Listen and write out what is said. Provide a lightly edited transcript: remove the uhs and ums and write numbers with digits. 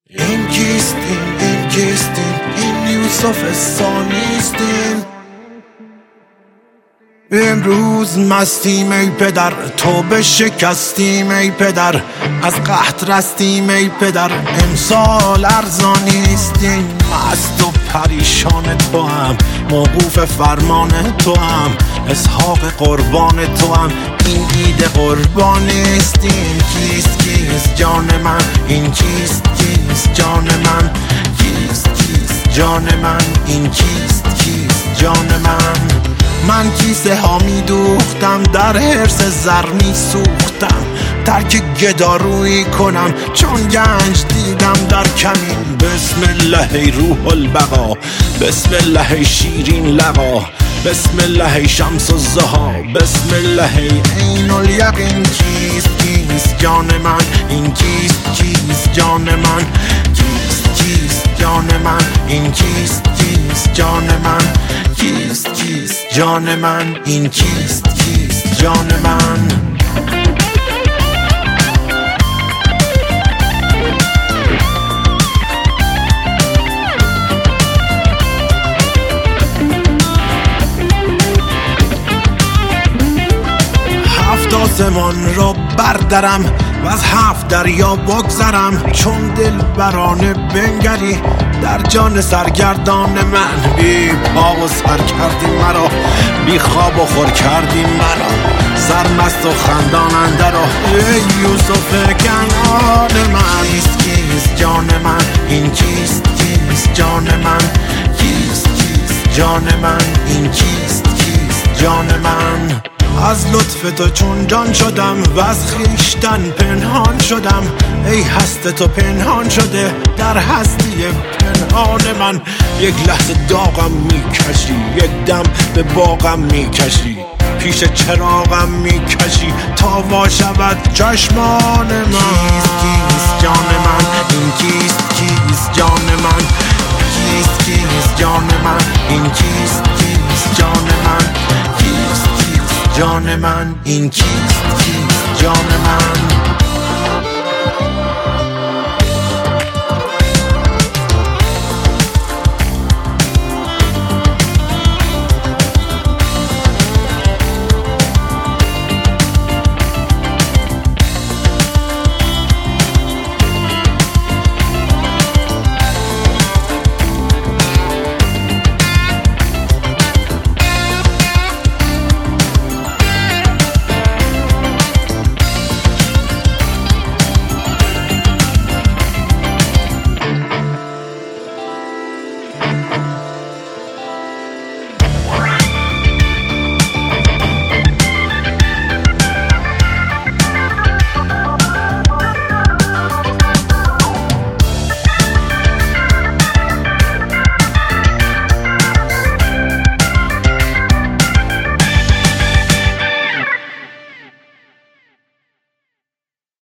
این کیستیم، این کیستیم، این یوسف ثانیستیم. امروز مستیم ای پدر، توبه شکستیم ای پدر، از قحط رستیم ای پدر، امسال ارزانیستیم. مست و پریشان تو هم، موقوف فرمان تو هم، اسحاق قربان تو هم، این عید قربانیستیم. کیست کیست جان من، این کیست کیست جان من، کیست کیست جان من، این کیست کیست جان من. من کیسه ها می دوختم، در حرص زر می سوختم، ترک گدارویی کنم چون گنج دیدم در کمین. بسم الله ای روح البقا، بسم الله ای شیرین لقا، بسم الله ای شمس الضحا، بسم الله ای عین الیقین. کیست کیست جان من، این کیست کیست جان من، کیست کیست جان من، این کیست کیست جان من، کیست کیست جان من، این کیست کیست جان من. هفت آسمان را بردرم و از 7 دریا بگذرم، چون دل برانه بنگری در جان سرگردان من. بی پا و سر کردی مرا، بی خواب و خور کردی مرا، سرمست و خندان اندر ای یوسف کنعان من. کیست کیست جان من، این کیست کیست جان من، کیست کیست جان من، این کیست کیست جان من. از لطف تو چون جان شدم و از خویشتن پنهان شدم، ای هست تو پنهان شده در هستی پنهان من. یک لحظه داغم میکشی، یک دم به باغم میکشی، پیش چراغم میکشی تا وا شود چشمان من. کیست کیست جان من، این کیست کیست جان من، کیست کیست جان من، این کیست کیست جان من، کیست کیست جان من، این کیست کیست جان من.